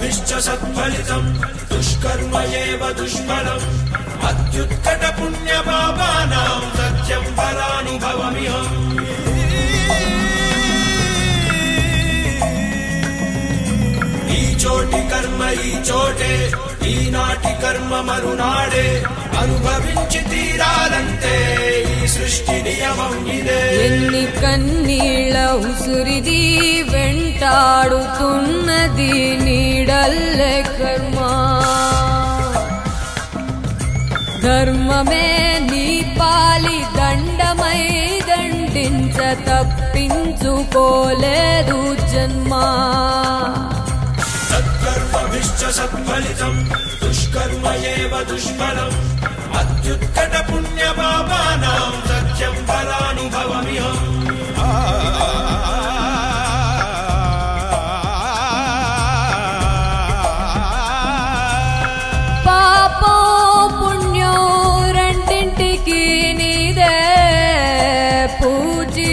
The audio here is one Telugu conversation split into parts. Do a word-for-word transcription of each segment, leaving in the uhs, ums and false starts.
సత్కర్మభిశ్చ సత్ఫలితం దుష్కర్మ ఏవ దుష్ఫలం అత్యుత్కట పుణ్య పాపానాం సత్యం ఫలానుభవమిహం. ఈ చోటి కర్మ ఈ చోటే, ఈనాటి కర్మ మరునాడే, అనుభవించి తీరాలంటే ఈ సృష్టి నియమం ఇదే. ఎన్ని కన్నీళ్ళ ఉసురిది వెంటాడుతున్నది నీడల్లే కర్మ. ధర్మమే నీ పాలి దండమై దండించ తప్పించుకోలేదు జన్మ. సత్కర్మభిశ్చ సత్ఫలితం దుష్కర్మ ఏవ దుష్ఫలం అత్యుత్కట పుణ్య పాపానాం సత్యం ఫలానుభవమిహం. పాపో పుణ్యం రెండింటికి నీదే పూజీ.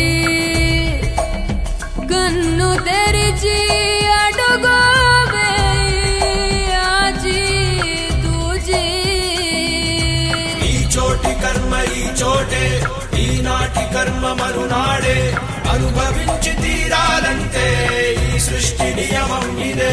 కన్ను తెరిచి అడుగు కర్మ ఈ చోటే, ఈనాటి కర్మ మరునాడే, అనుభవించి తీరాలంటే ఈ సృష్టి నియమం ఇదే.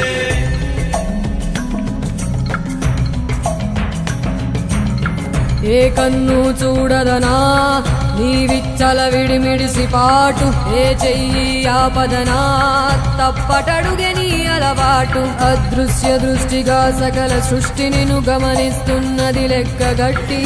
ఏ కన్ను చూడదనా నీ విచ్చల విడిమిడిసి పాటు, ఏ చెయ్యి ఆపదనా తప్పటడుగే నీ అలవాటు. అదృశ్య దృష్టిగా సకల సృష్టిని ను గమనిస్తున్నది లెక్కగట్టి.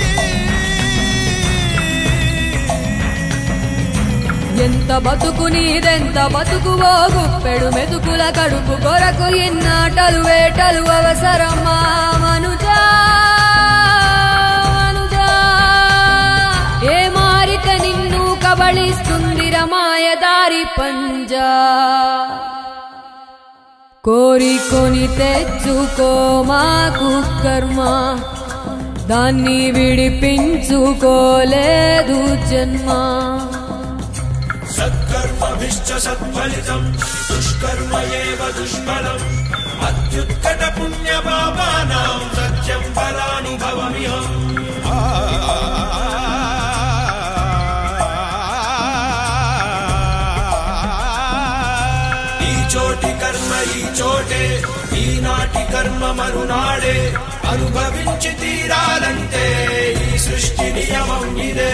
ఎంత బతుకు నీదెంత బతుకువో గుప్పెడు మెతుకుల కడుపు కొరకు ఎన్నాటలు వేటలు అవసరమా మనుజా. ఏ మారిక నిన్ను కబళిస్తుంది రమాయదారి పంజా. కోరికొని తెచ్చుకో మాకు కర్మ, దాన్ని విడిపించుకోలేదు జన్మ. సత్కర్మభిశ్చ సత్ఫలితం దుష్కర్మ ఏవ దుష్ఫలం అత్యుత్కట పుణ్య పాపానాం సత్యం ఫలానుభవమిహం. ఈ చోటి కర్మ ఈ చోటే, ఈనాటి కర్మ మరునాడే, అనుభవించి తీరాలంటే ఈ సృష్టి నియమం ఇదే.